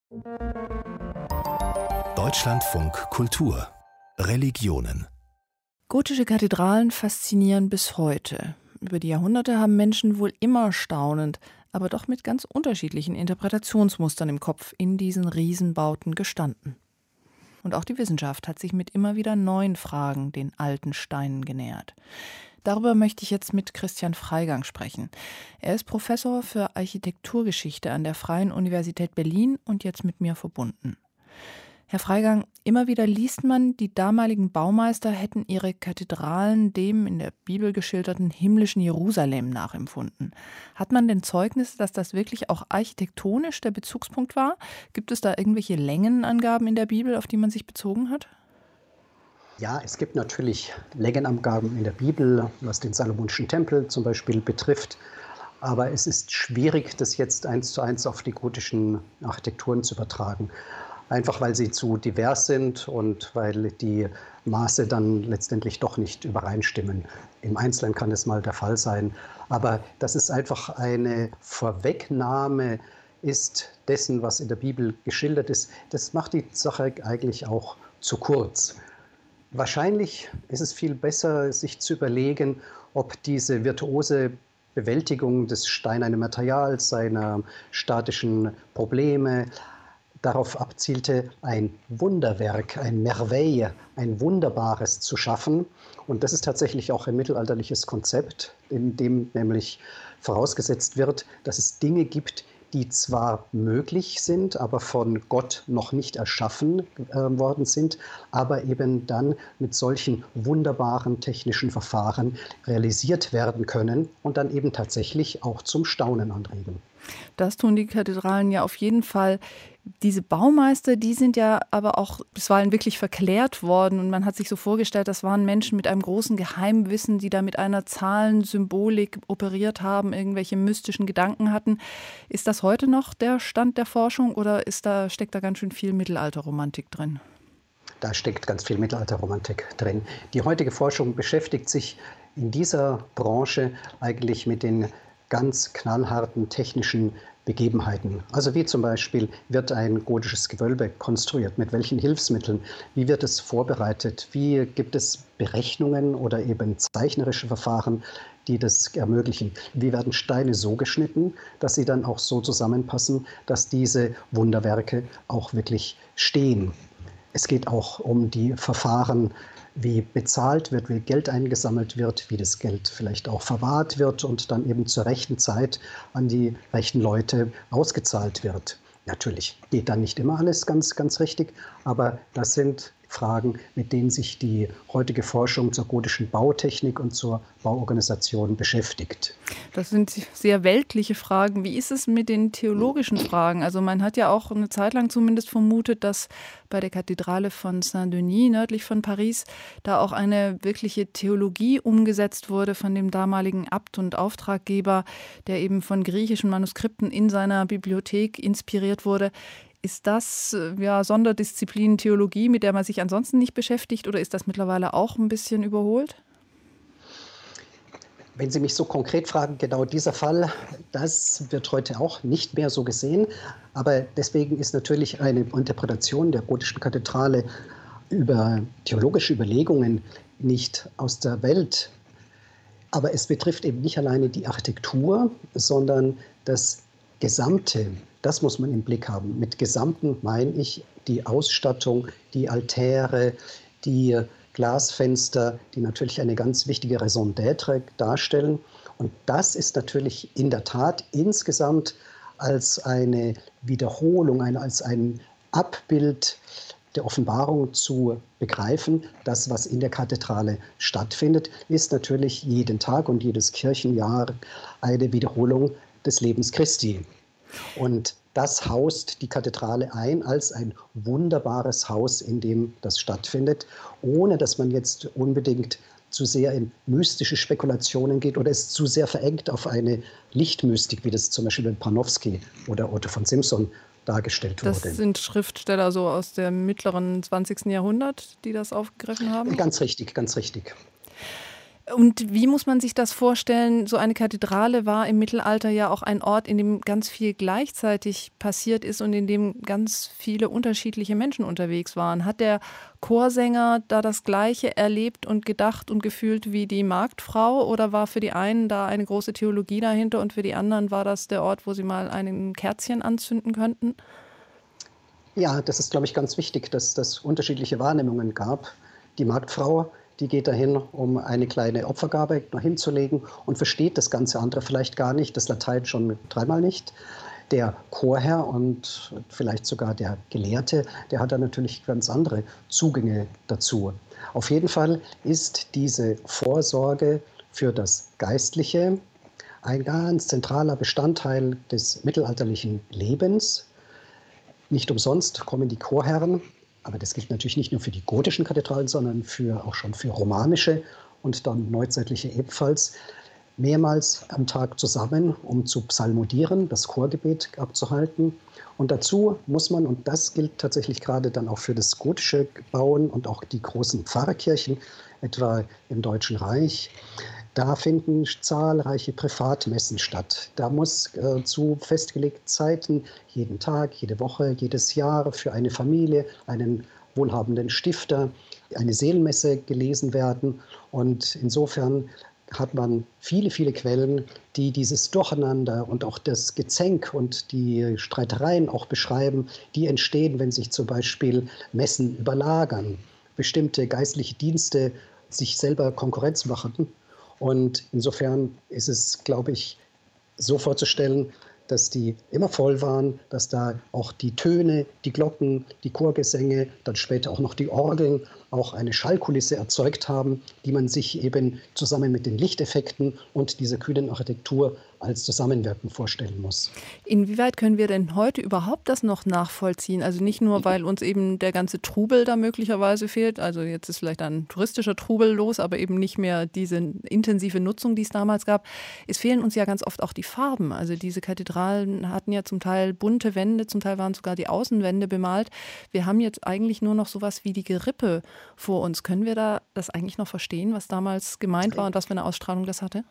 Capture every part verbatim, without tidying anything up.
Deutschlandfunk Kultur Religionen. Gotische Kathedralen faszinieren bis heute. Über die Jahrhunderte haben Menschen wohl immer staunend, aber doch mit ganz unterschiedlichen Interpretationsmustern im Kopf in diesen Riesenbauten gestanden. Und auch die Wissenschaft hat sich mit immer wieder neuen Fragen den alten Steinen genähert. Darüber möchte ich jetzt mit Christian Freigang sprechen. Er ist Professor für Architekturgeschichte an der Freien Universität Berlin und jetzt mit mir verbunden. Herr Freigang, immer wieder liest man, die damaligen Baumeister hätten ihre Kathedralen dem in der Bibel geschilderten himmlischen Jerusalem nachempfunden. Hat man denn Zeugnisse, dass das wirklich auch architektonisch der Bezugspunkt war? Gibt es da irgendwelche Längenangaben in der Bibel, auf die man sich bezogen hat? Ja, es gibt natürlich Längenangaben in der Bibel, was den Salomonischen Tempel zum Beispiel betrifft. Aber es ist schwierig, das jetzt eins zu eins auf die gotischen Architekturen zu übertragen. Einfach weil sie zu divers sind und weil die Maße dann letztendlich doch nicht übereinstimmen. Im Einzelnen kann es mal der Fall sein. Aber dass es einfach eine Vorwegnahme ist dessen, was in der Bibel geschildert ist, das macht die Sache eigentlich auch zu kurz. Wahrscheinlich ist es viel besser, sich zu überlegen, ob diese virtuose Bewältigung des steinernen Materials, seiner statischen Probleme, darauf abzielte, ein Wunderwerk, ein Merveille, ein Wunderbares zu schaffen. Und das ist tatsächlich auch ein mittelalterliches Konzept, in dem nämlich vorausgesetzt wird, dass es Dinge gibt, die zwar möglich sind, aber von Gott noch nicht erschaffen äh, worden sind, aber eben dann mit solchen wunderbaren technischen Verfahren realisiert werden können und dann eben tatsächlich auch zum Staunen anregen. Das tun die Kathedralen ja auf jeden Fall. Diese Baumeister, die sind ja aber auch bisweilen wirklich verklärt worden und man hat sich so vorgestellt, das waren Menschen mit einem großen Geheimwissen, die da mit einer Zahlensymbolik operiert haben, irgendwelche mystischen Gedanken hatten. Ist das heute noch der Stand der Forschung oder ist da, steckt da ganz schön viel Mittelalterromantik drin? Da steckt ganz viel Mittelalterromantik drin. Die heutige Forschung beschäftigt sich in dieser Branche eigentlich mit den ganz knallharten technischen Begebenheiten. Also wie zum Beispiel, wird ein gotisches Gewölbe konstruiert, mit welchen Hilfsmitteln, wie wird es vorbereitet, wie gibt es Berechnungen oder eben zeichnerische Verfahren, die das ermöglichen. Wie werden Steine so geschnitten, dass sie dann auch so zusammenpassen, dass diese Wunderwerke auch wirklich stehen. Es geht auch um die Verfahren, wie bezahlt wird, wie Geld eingesammelt wird, wie das Geld vielleicht auch verwahrt wird und dann eben zur rechten Zeit an die rechten Leute ausgezahlt wird. Natürlich geht dann nicht immer alles ganz, ganz richtig, aber das sind Fragen, mit denen sich die heutige Forschung zur gotischen Bautechnik und zur Bauorganisation beschäftigt. Das sind sehr weltliche Fragen. Wie ist es mit den theologischen Fragen? Also man hat ja auch eine Zeit lang zumindest vermutet, dass bei der Kathedrale von Saint-Denis nördlich von Paris da auch eine wirkliche Theologie umgesetzt wurde von dem damaligen Abt und Auftraggeber, der eben von griechischen Manuskripten in seiner Bibliothek inspiriert wurde. Ist das ja Sonderdisziplin Theologie, mit der man sich ansonsten nicht beschäftigt, oder ist das mittlerweile auch ein bisschen überholt? Wenn Sie mich so konkret fragen, genau dieser Fall, das wird heute auch nicht mehr so gesehen. Aber deswegen ist natürlich eine Interpretation der gotischen Kathedrale über theologische Überlegungen nicht aus der Welt. Aber es betrifft eben nicht alleine die Architektur, sondern das Gesamte. Das muss man im Blick haben. Mit Gesamten meine ich die Ausstattung, die Altäre, die Glasfenster, die natürlich eine ganz wichtige Raison d'être darstellen. Und das ist natürlich in der Tat insgesamt als eine Wiederholung, als ein Abbild der Offenbarung zu begreifen. Das, was in der Kathedrale stattfindet, ist natürlich jeden Tag und jedes Kirchenjahr eine Wiederholung des Lebens Christi. Und das haust die Kathedrale ein als ein wunderbares Haus, in dem das stattfindet, ohne dass man jetzt unbedingt zu sehr in mystische Spekulationen geht oder es zu sehr verengt auf eine Lichtmystik, wie das zum Beispiel bei Panofsky oder Otto von Simpson dargestellt wurde. Das sind Schriftsteller so aus dem mittleren zwanzigsten Jahrhundert, die das aufgegriffen haben? Ganz richtig, ganz richtig. Und wie muss man sich das vorstellen? So eine Kathedrale war im Mittelalter ja auch ein Ort, in dem ganz viel gleichzeitig passiert ist und in dem ganz viele unterschiedliche Menschen unterwegs waren. Hat der Chorsänger da das Gleiche erlebt und gedacht und gefühlt wie die Marktfrau? Oder war für die einen da eine große Theologie dahinter und für die anderen war das der Ort, wo sie mal ein Kerzchen anzünden könnten? Ja, das ist, glaube ich, ganz wichtig, dass es unterschiedliche Wahrnehmungen gab. Die Marktfrau, die geht dahin, um eine kleine Opfergabe noch hinzulegen und versteht das ganze andere vielleicht gar nicht, das Latein schon dreimal nicht. Der Chorherr und vielleicht sogar der Gelehrte, der hat da natürlich ganz andere Zugänge dazu. Auf jeden Fall ist diese Vorsorge für das Geistliche ein ganz zentraler Bestandteil des mittelalterlichen Lebens. Nicht umsonst kommen die Chorherren, aber das gilt natürlich nicht nur für die gotischen Kathedralen, sondern für, auch schon für romanische und dann neuzeitliche ebenfalls, mehrmals am Tag zusammen, um zu psalmodieren, das Chorgebet abzuhalten. Und dazu muss man, und das gilt tatsächlich gerade dann auch für das gotische Bauen und auch die großen Pfarrkirchen, etwa im Deutschen Reich, da finden zahlreiche Privatmessen statt. Da muss äh, zu festgelegten Zeiten jeden Tag, jede Woche, jedes Jahr für eine Familie, einen wohlhabenden Stifter, eine Seelenmesse gelesen werden. Und insofern hat man viele, viele Quellen, die dieses Durcheinander und auch das Gezänk und die Streitereien auch beschreiben, die entstehen, wenn sich zum Beispiel Messen überlagern, bestimmte geistliche Dienste sich selber Konkurrenz machen. Und insofern ist es, glaube ich, so vorzustellen, dass die immer voll waren, dass da auch die Töne, die Glocken, die Chorgesänge, dann später auch noch die Orgeln auch eine Schallkulisse erzeugt haben, die man sich eben zusammen mit den Lichteffekten und dieser kühlen Architektur als Zusammenwirken vorstellen muss. Inwieweit können wir denn heute überhaupt das noch nachvollziehen? Also nicht nur, weil uns eben der ganze Trubel da möglicherweise fehlt, also jetzt ist vielleicht ein touristischer Trubel los, aber eben nicht mehr diese intensive Nutzung, die es damals gab. Es fehlen uns ja ganz oft auch die Farben. Also diese Kathedralen hatten ja zum Teil bunte Wände, zum Teil waren sogar die Außenwände bemalt. Wir haben jetzt eigentlich nur noch sowas wie die Gerippe vor uns. Können wir da das eigentlich noch verstehen, was damals gemeint war und was für eine Ausstrahlung das hatte?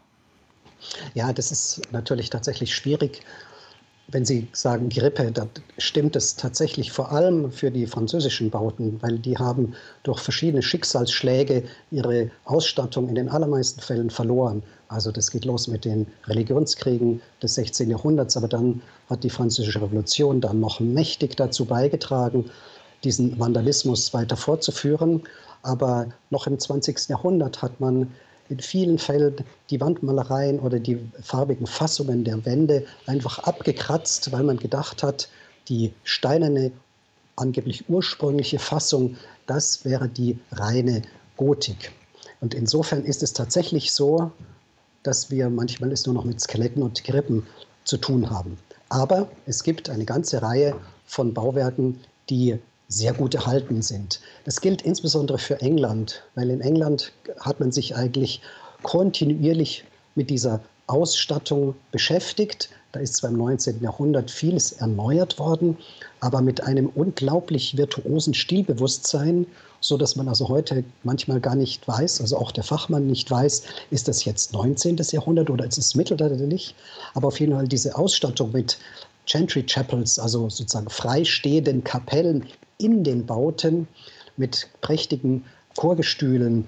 Ja, das ist natürlich tatsächlich schwierig. Wenn Sie sagen Gerippe, dann stimmt es tatsächlich vor allem für die französischen Bauten, weil die haben durch verschiedene Schicksalsschläge ihre Ausstattung in den allermeisten Fällen verloren. Also das geht los mit den Religionskriegen des sechzehnten Jahrhunderts, aber dann hat die Französische Revolution dann noch mächtig dazu beigetragen, diesen Vandalismus weiter fortzuführen. Aber noch im zwanzigsten Jahrhundert hat man in vielen Fällen die Wandmalereien oder die farbigen Fassungen der Wände einfach abgekratzt, weil man gedacht hat, die steinerne, angeblich ursprüngliche Fassung, das wäre die reine Gotik. Und insofern ist es tatsächlich so, dass wir manchmal es nur noch mit Skeletten und Gerippen zu tun haben. Aber es gibt eine ganze Reihe von Bauwerken, die sehr gut erhalten sind. Das gilt insbesondere für England, weil in England hat man sich eigentlich kontinuierlich mit dieser Ausstattung beschäftigt. Da ist zwar im neunzehnten Jahrhundert vieles erneuert worden, aber mit einem unglaublich virtuosen Stilbewusstsein, sodass man also heute manchmal gar nicht weiß, also auch der Fachmann nicht weiß, ist das jetzt neunzehnten Jahrhundert oder ist es mittelalterlich? Aber auf jeden Fall diese Ausstattung mit Chantry Chapels, also sozusagen freistehenden Kapellen in den Bauten mit prächtigen Chorgestühlen,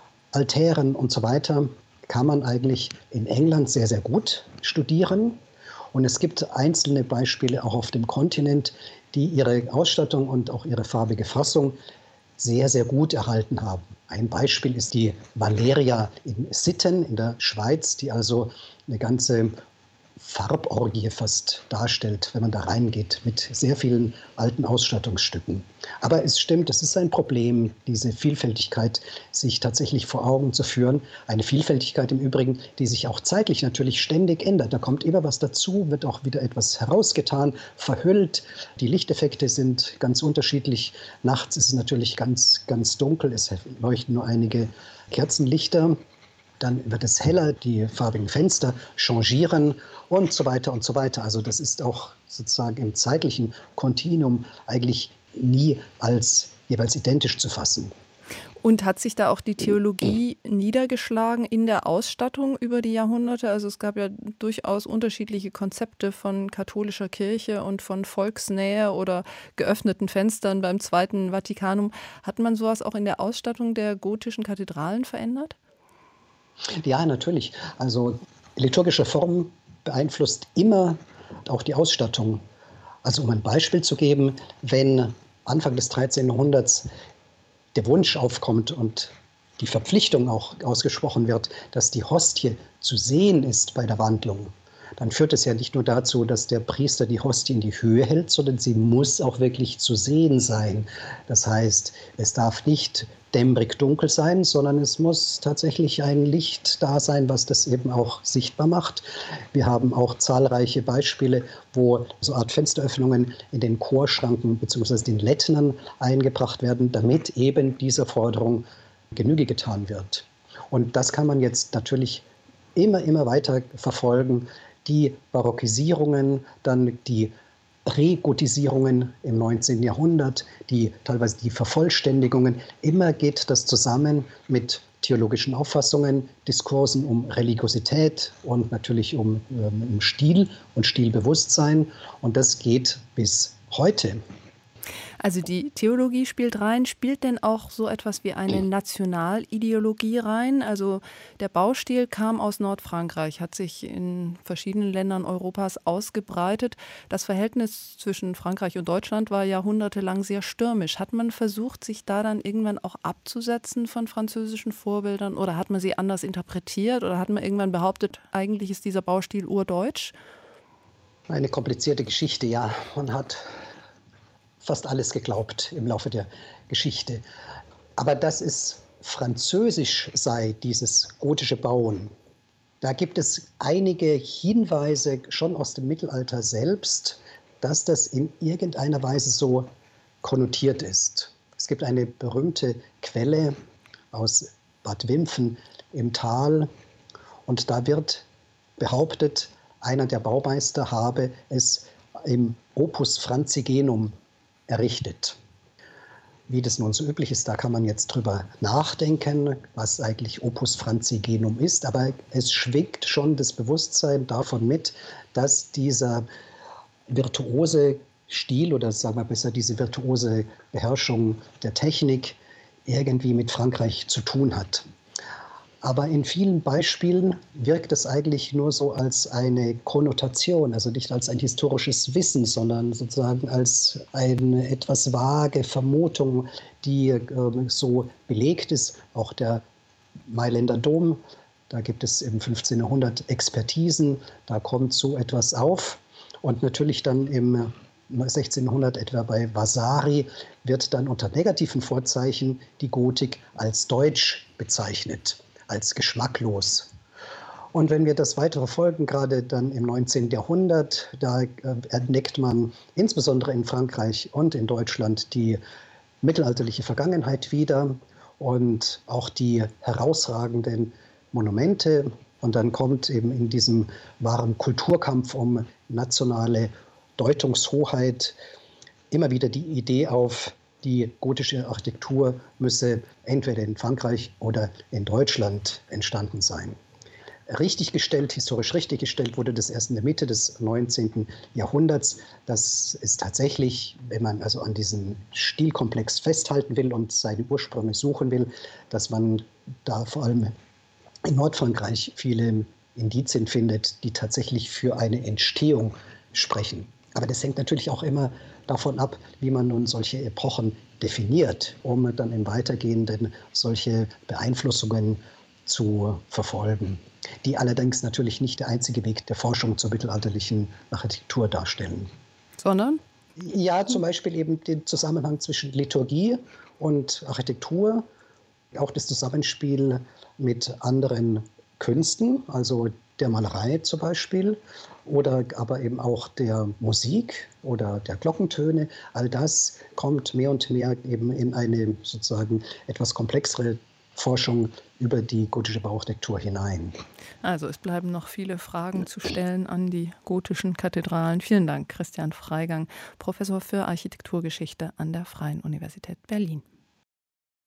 Altären und so weiter, kann man eigentlich in England sehr, sehr gut studieren. Und es gibt einzelne Beispiele auch auf dem Kontinent, die ihre Ausstattung und auch ihre farbige Fassung sehr, sehr gut erhalten haben. Ein Beispiel ist die Valeria in Sitten in der Schweiz, die also eine ganze Farborgie fast darstellt, wenn man da reingeht, mit sehr vielen alten Ausstattungsstücken. Aber es stimmt, es ist ein Problem, diese Vielfältigkeit sich tatsächlich vor Augen zu führen. Eine Vielfältigkeit im Übrigen, die sich auch zeitlich natürlich ständig ändert. Da kommt immer was dazu, wird auch wieder etwas herausgetan, verhüllt. Die Lichteffekte sind ganz unterschiedlich. Nachts ist es natürlich ganz, ganz dunkel, es leuchten nur einige Kerzenlichter. Dann wird es heller, die farbigen Fenster changieren und so weiter und so weiter. Also das ist auch sozusagen im zeitlichen Kontinuum eigentlich nie als jeweils identisch zu fassen. Und hat sich da auch die Theologie niedergeschlagen in der Ausstattung über die Jahrhunderte? Also es gab ja durchaus unterschiedliche Konzepte von katholischer Kirche und von Volksnähe oder geöffneten Fenstern beim Zweiten Vatikanum. Hat man sowas auch in der Ausstattung der gotischen Kathedralen verändert? Ja, natürlich. Also liturgische Form beeinflusst immer auch die Ausstattung. Also um ein Beispiel zu geben, wenn Anfang des dreizehnten. Jahrhunderts der Wunsch aufkommt und die Verpflichtung auch ausgesprochen wird, dass die Hostie zu sehen ist bei der Wandlung, dann führt es ja nicht nur dazu, dass der Priester die Hostie in die Höhe hält, sondern sie muss auch wirklich zu sehen sein. Das heißt, es darf nicht dämmerig dunkel sein, sondern es muss tatsächlich ein Licht da sein, was das eben auch sichtbar macht. Wir haben auch zahlreiche Beispiele, wo so Art Fensteröffnungen in den Chorschranken bzw. den Lettnern eingebracht werden, damit eben dieser Forderung Genüge getan wird. Und das kann man jetzt natürlich immer, immer weiter verfolgen. Die Barockisierungen, dann die Regotisierungen im neunzehnten. Jahrhundert, die teilweise die Vervollständigungen. Immer geht das zusammen mit theologischen Auffassungen, Diskursen um Religiosität und natürlich um, ähm, um Stil und Stilbewusstsein. Und das geht bis heute. Also die Theologie spielt rein. Spielt denn auch so etwas wie eine Nationalideologie rein? Also der Baustil kam aus Nordfrankreich, hat sich in verschiedenen Ländern Europas ausgebreitet. Das Verhältnis zwischen Frankreich und Deutschland war jahrhundertelang sehr stürmisch. Hat man versucht, sich da dann irgendwann auch abzusetzen von französischen Vorbildern? Oder hat man sie anders interpretiert? Oder hat man irgendwann behauptet, eigentlich ist dieser Baustil urdeutsch? Eine komplizierte Geschichte, ja. Man hat fast alles geglaubt im Laufe der Geschichte. Aber dass es französisch sei, dieses gotische Bauen, da gibt es einige Hinweise schon aus dem Mittelalter selbst, dass das in irgendeiner Weise so konnotiert ist. Es gibt eine berühmte Quelle aus Bad Wimpfen im Tal und da wird behauptet, einer der Baumeister habe es im Opus Francigenum errichtet. Wie das nun so üblich ist, da kann man jetzt drüber nachdenken, was eigentlich Opus Francigenum ist, aber es schwingt schon das Bewusstsein davon mit, dass dieser virtuose Stil oder sagen wir besser diese virtuose Beherrschung der Technik irgendwie mit Frankreich zu tun hat. Aber in vielen Beispielen wirkt es eigentlich nur so als eine Konnotation, also nicht als ein historisches Wissen, sondern sozusagen als eine etwas vage Vermutung, die äh, so belegt ist. Auch der Mailänder Dom, da gibt es im fünfzehnten. Jahrhundert Expertisen, da kommt so etwas auf. Und natürlich dann im sechzehnten. Jahrhundert, etwa bei Vasari, wird dann unter negativen Vorzeichen die Gotik als deutsch bezeichnet, als geschmacklos. Und wenn wir das weiter verfolgen, gerade dann im neunzehnten. Jahrhundert, da äh, entdeckt man insbesondere in Frankreich und in Deutschland die mittelalterliche Vergangenheit wieder und auch die herausragenden Monumente. Und dann kommt eben in diesem wahren Kulturkampf um nationale Deutungshoheit immer wieder die Idee auf, die gotische Architektur müsse entweder in Frankreich oder in Deutschland entstanden sein. Richtig gestellt, historisch richtig gestellt wurde das erst in der Mitte des neunzehnten. Jahrhunderts. Das ist tatsächlich, wenn man also an diesem Stilkomplex festhalten will und seine Ursprünge suchen will, dass man da vor allem in Nordfrankreich viele Indizien findet, die tatsächlich für eine Entstehung sprechen. Aber das hängt natürlich auch immer davon ab, wie man nun solche Epochen definiert, um dann im Weitergehenden solche Beeinflussungen zu verfolgen, die allerdings natürlich nicht der einzige Weg der Forschung zur mittelalterlichen Architektur darstellen. Sondern? Ja, zum Beispiel eben den Zusammenhang zwischen Liturgie und Architektur, auch das Zusammenspiel mit anderen Künsten, also der Malerei zum Beispiel, oder aber eben auch der Musik oder der Glockentöne. All das kommt mehr und mehr eben in eine sozusagen etwas komplexere Forschung über die gotische Bauarchitektur hinein. Also es bleiben noch viele Fragen zu stellen an die gotischen Kathedralen. Vielen Dank, Christian Freigang, Professor für Architekturgeschichte an der Freien Universität Berlin.